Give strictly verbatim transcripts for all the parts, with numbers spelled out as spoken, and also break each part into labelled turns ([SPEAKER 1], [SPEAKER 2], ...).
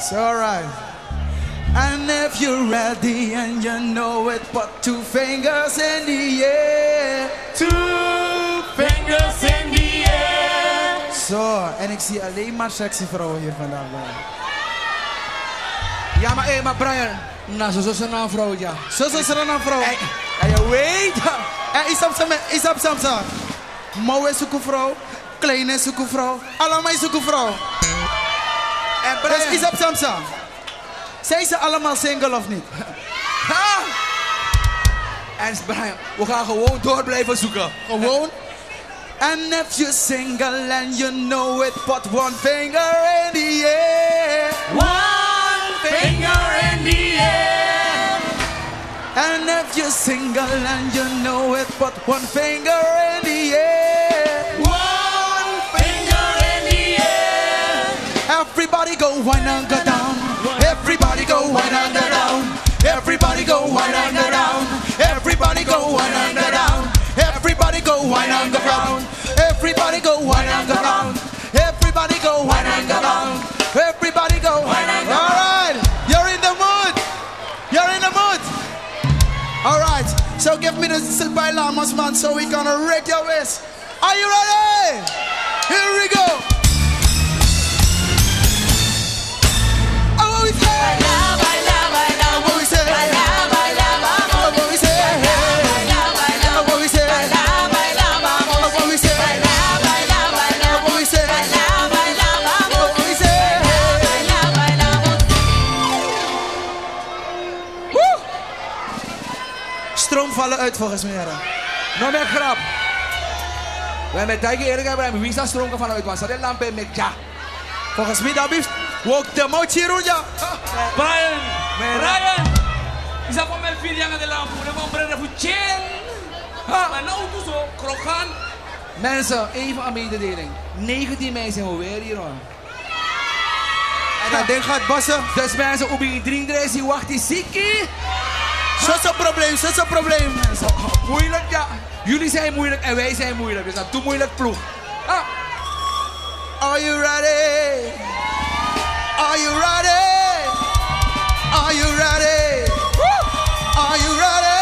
[SPEAKER 1] It's alright. And if you're ready and you know it, put two fingers in the air.
[SPEAKER 2] Two fingers in the air.
[SPEAKER 1] Zo, en ik zie alleen maar sexy vrouwen hier vandaag.
[SPEAKER 3] Ja, maar, hey, maar Brian, nou, zo is er nou een vrouw, ja.
[SPEAKER 1] Zo is er een vrouw.
[SPEAKER 3] Hey, ja, je weet.
[SPEAKER 1] En isap samsa, isap samsa. Mouwe zoeken vrouw, kleine zoeken vrouw, allemaal zoeken vrouw.
[SPEAKER 3] En Brian.
[SPEAKER 1] Dus isap samsa. Zijn ze allemaal single of niet?
[SPEAKER 3] Ha! En Brian, we gaan gewoon door blijven zoeken.
[SPEAKER 1] Gewoon. And if you're single and you know it, put one finger in the air.
[SPEAKER 2] One finger in the air.
[SPEAKER 1] And if you're single and you know it, put one finger in the air.
[SPEAKER 2] One finger in the air.
[SPEAKER 1] Everybody go wine and go down. Everybody go wine and go down. Everybody go wine and go down. Everybody go wine and go down. Everybody go wine and go round. Everybody go wine and go round. Everybody go wine and go round. Everybody go wine and go round. All right, you're in the mood. You're in the mood. All right, so give me the Silpai Lamas, man, so we gonna wreck your waist. Are you ready? Here we go. Oh, what we say?
[SPEAKER 2] Baila, baila, baila.
[SPEAKER 1] Oh, what we say?
[SPEAKER 2] Baila, baila, vamos.
[SPEAKER 1] Oh, what we say?
[SPEAKER 2] Baila, baila.
[SPEAKER 1] Oh, what we say?
[SPEAKER 2] Baila, baila, vamos.
[SPEAKER 1] Oh, what we say?
[SPEAKER 2] Baila, baila, baila.
[SPEAKER 1] Oh, what we say?
[SPEAKER 2] Baila, baila, vamos.
[SPEAKER 1] Oh, what we say?
[SPEAKER 2] Baila, baila, vamos.
[SPEAKER 1] Woe! Stroom vallen uit volgens mij. Heren.
[SPEAKER 3] Nou, met grap. We hebben met Tijge eerlijk hebben, wie is dat stroom vanuit was? Dat is lampen met ja.
[SPEAKER 1] Volgens mij dat blijft. Wok de motie ja.
[SPEAKER 4] Brian,
[SPEAKER 3] Mera.
[SPEAKER 4] Brian, is dat voor mijn vier jaar de lamp? We gaan brengen voor chill. Maar nou doe zo, krokant.
[SPEAKER 3] Mensen, even een mededeling. negentien mei zijn we weer hier hoor.
[SPEAKER 1] En dat ding gaat bassen.
[SPEAKER 3] Dus mensen, op je drinken is die wacht die ziekie.
[SPEAKER 1] Zo is een probleem, zo is een probleem. mensen.
[SPEAKER 3] Moeilijk ja. Jullie zijn moeilijk en wij zijn moeilijk. Dus dat doe moeilijk ploeg. Ah.
[SPEAKER 1] Are you ready? Are you ready? Are you ready? Are you ready?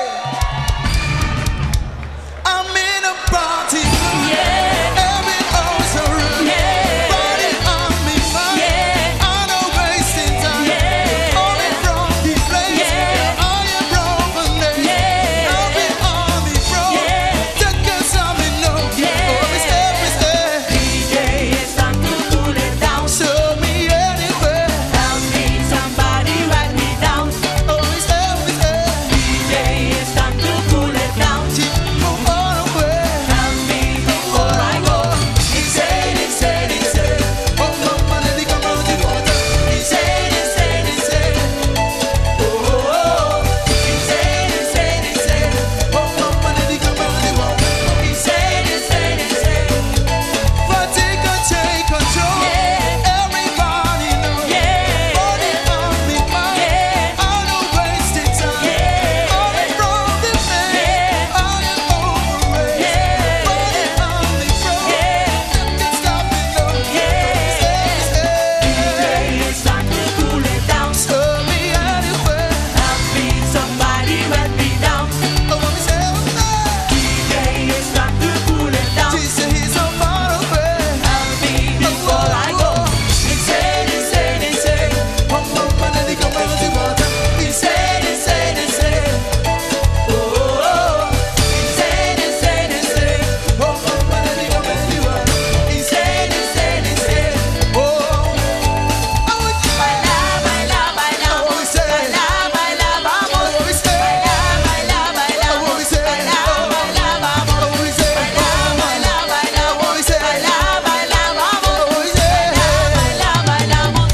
[SPEAKER 1] I'm in a party.
[SPEAKER 2] Yeah.
[SPEAKER 1] Every house around.
[SPEAKER 2] Yeah.
[SPEAKER 1] Party on me, man.
[SPEAKER 2] Yeah.
[SPEAKER 1] I know wasting time.
[SPEAKER 2] Yeah.
[SPEAKER 1] Coming from the place.
[SPEAKER 2] Yeah.
[SPEAKER 1] I am broken day.
[SPEAKER 2] Yeah.
[SPEAKER 1] I'll be on me, bro.
[SPEAKER 2] Yeah.
[SPEAKER 1] Just 'cause I'm in no.
[SPEAKER 2] Yeah.
[SPEAKER 1] Oh, we stay, we stay.
[SPEAKER 2] D J, it's time to cool it down.
[SPEAKER 1] Show me anywhere.
[SPEAKER 2] Help me, somebody write me down.
[SPEAKER 1] Oh, we stay, we stay.
[SPEAKER 2] D J, it's time to cool it down.
[SPEAKER 1] Move on away.
[SPEAKER 2] Help me before I go. Insane, insane, insane.
[SPEAKER 1] Oh, no, man, they come out the water.
[SPEAKER 2] Insane, insane, insane. Oh, oh, oh. Insane, insane, insane.
[SPEAKER 1] Oh, no, man, they come out the water.
[SPEAKER 2] Insane, insane, insane.
[SPEAKER 1] But take a take control.
[SPEAKER 2] Yeah.
[SPEAKER 1] Everybody know.
[SPEAKER 2] Yeah.
[SPEAKER 1] Body on me, man.
[SPEAKER 2] Yeah.
[SPEAKER 1] I don't waste it time.
[SPEAKER 2] Yeah.
[SPEAKER 1] All it from the man.
[SPEAKER 2] Yeah.
[SPEAKER 1] I am over it.
[SPEAKER 2] Yeah.
[SPEAKER 1] Body on me, bro.
[SPEAKER 2] Yeah.
[SPEAKER 1] Can't stop it, no.
[SPEAKER 2] Yeah.
[SPEAKER 1] Stay, stay.
[SPEAKER 2] D J, it's time to cool it down.
[SPEAKER 1] Show me anywhere.
[SPEAKER 2] Help me, somebody write me down.
[SPEAKER 1] Oh, what we say, oh,
[SPEAKER 2] D J, it's time to cool it down.
[SPEAKER 1] Jesus, he's so far away.
[SPEAKER 2] Help me before I go. Insane, insane, insane.
[SPEAKER 1] Oh, no, man, they come out the water.
[SPEAKER 2] Insane, insane, insane. Oh, oh, oh. Insane, insane, insane.
[SPEAKER 1] Oh, no, man, they come out the water.
[SPEAKER 2] Insane, insane, insane.
[SPEAKER 1] Oh, oh,
[SPEAKER 2] Baila, baila, baila.
[SPEAKER 1] Oh, what we say?
[SPEAKER 2] Baila, baila, vamos.
[SPEAKER 1] oh, what we say?
[SPEAKER 2] Baila, baila,
[SPEAKER 1] Oh, what we say?
[SPEAKER 2] baila, baila, vamos.
[SPEAKER 1] Oh, what we say?
[SPEAKER 2] Baila, baila, baila.
[SPEAKER 1] Oh, what we say?
[SPEAKER 2] Baila, baila, vamos.
[SPEAKER 1] Oh, what we say?
[SPEAKER 2] Baila, baila, vamos.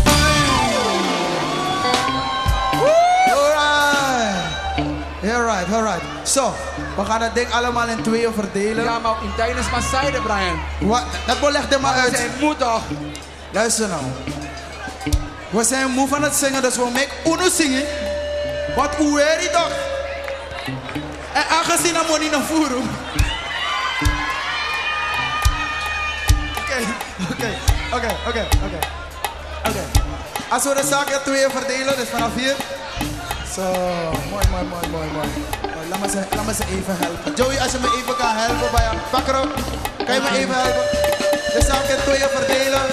[SPEAKER 1] Alright. Alright, alright. Zo, we gaan het ding allemaal in tweeën verdelen.
[SPEAKER 3] Ja, maar in tijdens maar zijde, Brian.
[SPEAKER 1] Wat? Dat beleg er maar
[SPEAKER 3] We
[SPEAKER 1] uit.
[SPEAKER 3] zijn moe toch?
[SPEAKER 1] Luister nou. We zijn moe van het zingen, dus we maken uno zingen. Wat ueri toch? En aangezien dat we niet naar voren. Oké, oké, oké, oké, oké. Oké. Als we de zaak in tweeën verdelen, dus vanaf hier. Zo, mooi, mooi, mooi, mooi, mooi. Oh, laat, me ze, laat me ze even helpen. Joey, als je me even kan helpen bij jou. Pakro, kan je me even helpen? De zaak in tweeën verdelen.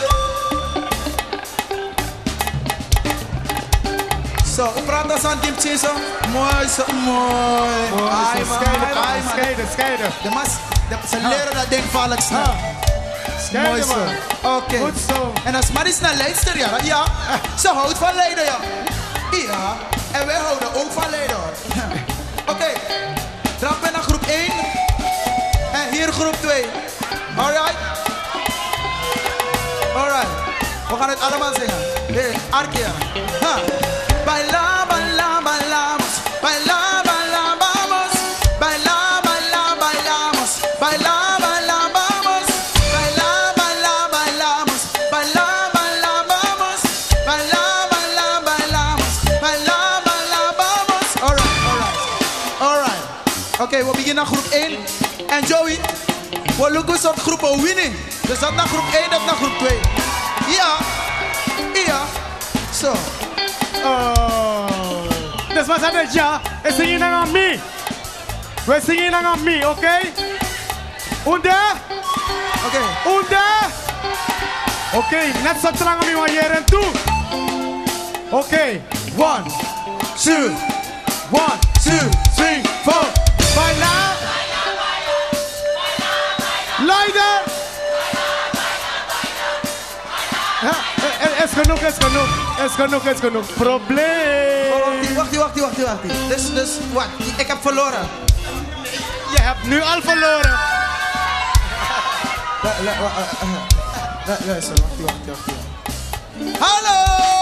[SPEAKER 1] Zo, ik praat als aan Team Chiso. Mooi, zo mooi.
[SPEAKER 5] Mooi,
[SPEAKER 1] Ai,
[SPEAKER 5] zo.
[SPEAKER 1] man,
[SPEAKER 5] Scheiden,
[SPEAKER 1] ai,
[SPEAKER 5] man.
[SPEAKER 1] man.
[SPEAKER 5] Scheiden, scheiden.
[SPEAKER 1] De mas, de, ze leren dat ding valk snel.
[SPEAKER 5] Ha. Scheiden,
[SPEAKER 1] Mooi zo.
[SPEAKER 5] man.
[SPEAKER 1] Oké.
[SPEAKER 5] Goed zo.
[SPEAKER 1] En als Marie snel leidster, ja. Ja, ze houdt van leiden, ja. Ja, en wij houden ook van leiden, hoor. Oké, okay. Trap in naar groep één. En hier groep twee. Alright? Alright. We gaan het allemaal zingen. Hey, Arkia. Ha. Baila, baila, bailamos. Baila, baila, vamos. Baila, baila, bailamos. Baila, baila, vamos. Baila, baila, bailamos. Baila, baila, vamos. Baila, baila, bailamos. Baila, baila, vamos. Alright, alright. Alright. Oké, okay, we beginnen groep één. En Joey, we lopen een soort groepen winning. Dus dat naar groep één, dat naar groep twee. Ja. Ja. Zo.
[SPEAKER 5] Oh. Dus wat zijn het, ja? We zingen aan me. We zingen aan me, oké? Okay? Onder?
[SPEAKER 1] Oké. Okay.
[SPEAKER 5] Onder? Oké, okay, net zo lang aan me, maar hier en toe. Oké. Okay.
[SPEAKER 1] One, two, one, two, three, four.
[SPEAKER 5] Baila. Leider. Ja, is genoeg, is genoeg, is genoeg, is genoeg. Probleem.
[SPEAKER 1] Oh, wacht, wacht, wacht, wacht. Dus, dus, wat? Ik heb verloren.
[SPEAKER 5] Je hebt nu al verloren.
[SPEAKER 1] Luister, wacht, wacht, wacht. Hallo!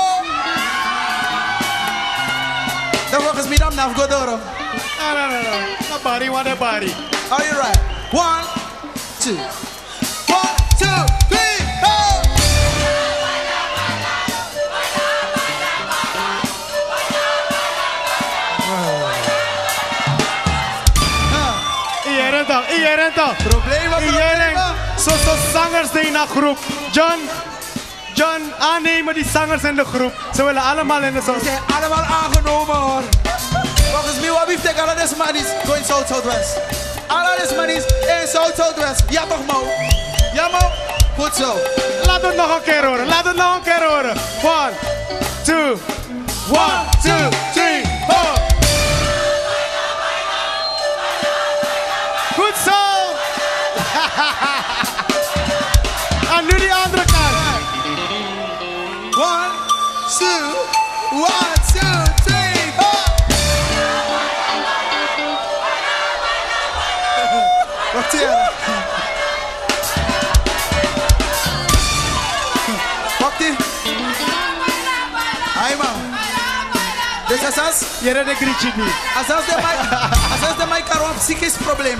[SPEAKER 1] Dan volgens mij dan naar Godoro.
[SPEAKER 5] No, no, no, no. The body, what a body.
[SPEAKER 1] Are you right? One, two. One, two, three, go!
[SPEAKER 5] Iedereen toch, iedereen toch.
[SPEAKER 1] Problemen,
[SPEAKER 5] Iedereen.
[SPEAKER 1] problemen.
[SPEAKER 5] Zo, zo zangers in de groep. John, John, aannemen die zangers in de groep. Ze willen allemaal in de
[SPEAKER 1] Ze
[SPEAKER 5] zang.
[SPEAKER 1] zijn allemaal aangenomen, hoor. Volgens mij, wat heeft ik alle deze manies? Go in South Southwest. Alle deze manies in South Southwest. Ja toch, Mo? Ja, Mo? Goed zo.
[SPEAKER 5] Laat het nog een keer horen, laat het nog een keer horen. One, two, one, two, three, four. Goed zo. En nu die andere kant.
[SPEAKER 1] One, two, one, two, three, four. Wacht hier. Wacht hier. Hai, man. Dus asas,
[SPEAKER 5] Je redt de grietje niet.
[SPEAKER 1] asas de mij, asas de mij kan een psychisch probleem.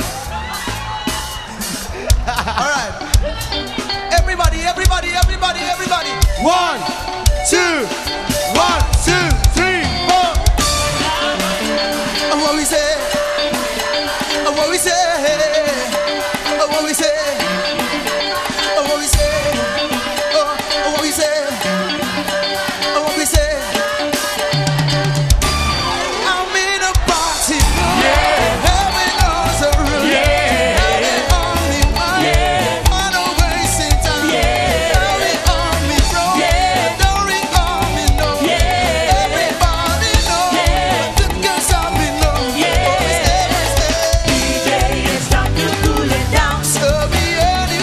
[SPEAKER 1] Alright. Everybody, everybody, everybody, everybody.
[SPEAKER 5] One, two, one, two, three, four.
[SPEAKER 1] Oh, what we say? Oh, what we say? Oh, what we say? Oh, what we say? Oh, oh, what we say? Oh, what we say? I'm in a party.
[SPEAKER 5] Yeah.
[SPEAKER 1] Having all the room.
[SPEAKER 5] Yeah.
[SPEAKER 1] Having only one.
[SPEAKER 5] Yeah.
[SPEAKER 1] I don't wasting time.
[SPEAKER 5] Yeah.
[SPEAKER 1] Having on me, bro.
[SPEAKER 5] Yeah.
[SPEAKER 1] Don't ring on me, no.
[SPEAKER 5] Yeah.
[SPEAKER 1] Everybody know.
[SPEAKER 5] Yeah.
[SPEAKER 1] The girls have me know.
[SPEAKER 5] Yeah.
[SPEAKER 1] Oh, we stay, we stay.
[SPEAKER 2] D J, it's time to cool it down.
[SPEAKER 1] So be any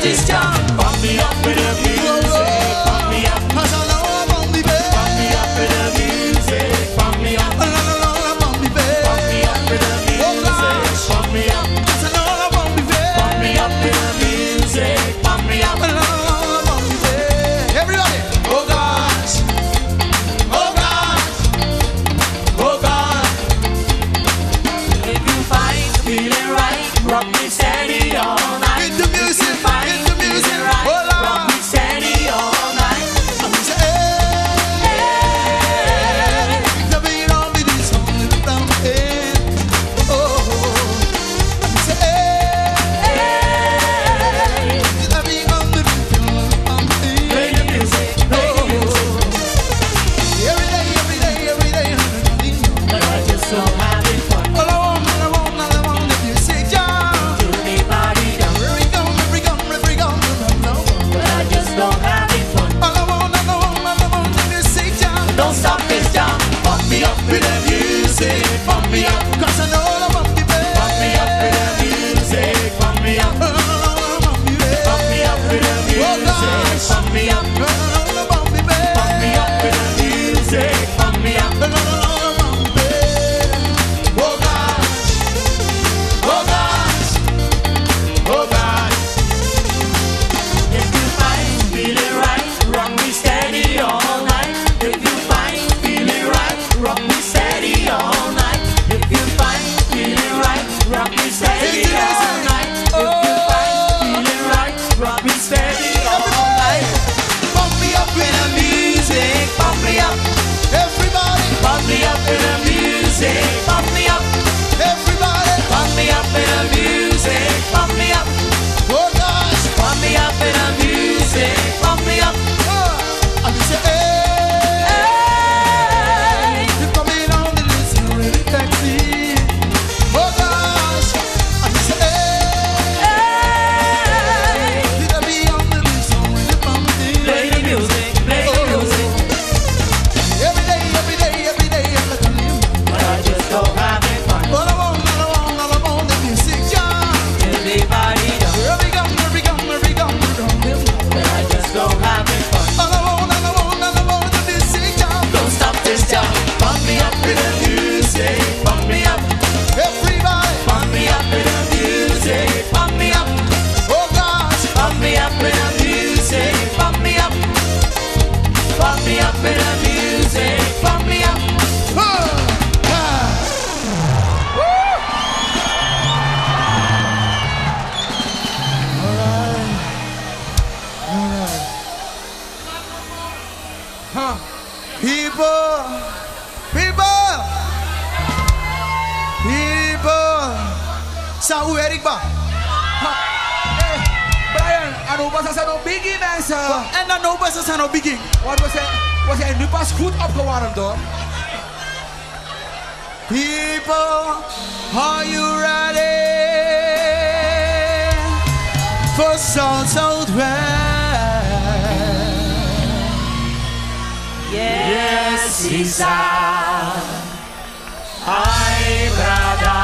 [SPEAKER 2] this jam. Pump me up with the music. Pump me up.
[SPEAKER 1] Cause I know I won't be bad.
[SPEAKER 2] Pump me up with the music. Pump me up.
[SPEAKER 1] I know I won't be bad.
[SPEAKER 2] Pump me up with the music. Pump me up.
[SPEAKER 1] Cause I know I won't be bad.
[SPEAKER 2] Pump me up with the music. Pump me up.
[SPEAKER 1] I know I won't be bad. Everybody.
[SPEAKER 2] Oh gosh. Oh gosh. Oh gosh. If you find feeling right, rock me steady all night.
[SPEAKER 1] Get the music.
[SPEAKER 2] If you find
[SPEAKER 1] Get the music.
[SPEAKER 2] feeling right,
[SPEAKER 1] Hold on.
[SPEAKER 2] rock me steady all night.
[SPEAKER 1] I'm gonna say, hey. The beat on me, this song in the brown head. Oh. I'm gonna say, hey. The beat on me, this song in the brown head.
[SPEAKER 2] Play the music, play the music.
[SPEAKER 1] Every day, every day, every day,
[SPEAKER 2] But I just so having fun.
[SPEAKER 1] all I want, all I want, all I want, the music, yeah.
[SPEAKER 2] To me body down.
[SPEAKER 1] Every gone, every gone, every gone,
[SPEAKER 2] But I just don't having fun.
[SPEAKER 1] all I want, all I want, all I want, the music, yeah.
[SPEAKER 2] Don't stop this jam. Pump me up with the music. Pump me up.
[SPEAKER 1] Cause I know I won't be bad.
[SPEAKER 2] Pump me up with the music. Pump me up.
[SPEAKER 1] I know I won't be bad.
[SPEAKER 2] Pump me up with the music. Pump me up.
[SPEAKER 1] I know I won't be bad.
[SPEAKER 2] Pump me up with the music. Pump me up.
[SPEAKER 1] I know I won't be bad.
[SPEAKER 2] Oh gosh. Oh gosh. Oh gosh. If you find feeling right, rock me steady all night. If you find feeling right, rock me steady all night. If you find feeling right, rock me steady all night. If you find feeling right, rock me steady all night.
[SPEAKER 1] Pump me up
[SPEAKER 2] With the music, pump me up.
[SPEAKER 1] everybody,
[SPEAKER 2] Pump me up with the music, pump me up.
[SPEAKER 1] everybody.
[SPEAKER 2] Pump me up with the music, pump me up.
[SPEAKER 1] Oh gosh,
[SPEAKER 2] Pump me up with the music, pump me up.
[SPEAKER 1] uh, I'm gonna say, hey.
[SPEAKER 2] Hey.
[SPEAKER 1] You're coming on the list, you're really sexy. Oh gosh, I'm gonna say, hey.
[SPEAKER 2] Hey.
[SPEAKER 1] Did I be on the list, you're really bumping.
[SPEAKER 2] Play the music, play the music.
[SPEAKER 1] Every day, every day, every day, I'm like a limb.
[SPEAKER 2] But I just don't have it fun.
[SPEAKER 1] All I want, all I want, all I want, the music, yeah.
[SPEAKER 2] Everybody down.
[SPEAKER 1] Every gum, every gum, every gum, every gum.
[SPEAKER 2] But I just don't have it fun.
[SPEAKER 1] All I want, all I want, all I want, the music, yeah.
[SPEAKER 2] Don't stop this jam. Pump me up with the music, pump me up.
[SPEAKER 1] Everybody,
[SPEAKER 2] Pump me up with the music, pump me up.
[SPEAKER 1] oh gosh,
[SPEAKER 2] Pump me up with the music, pump me up. Pump me up with the music, pump me up.
[SPEAKER 1] huh, ah.
[SPEAKER 3] Huh?
[SPEAKER 1] People, people, people. Sa u Eric ba?
[SPEAKER 3] Eh, Brian, ano ba sa no biggie mensen?
[SPEAKER 1] En dan nou best zijn op begin.
[SPEAKER 3] Wat was hij? Was hij nu pas goed opgewarmd hoor?
[SPEAKER 1] People, are you ready for South Southwest?
[SPEAKER 2] Yes, Isa. Ay, brother.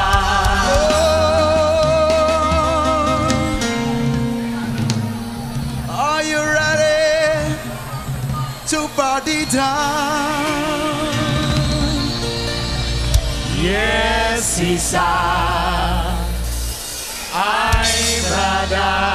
[SPEAKER 1] Oh, are you ready to party down?
[SPEAKER 2] Yes, Isa. Ay, brother.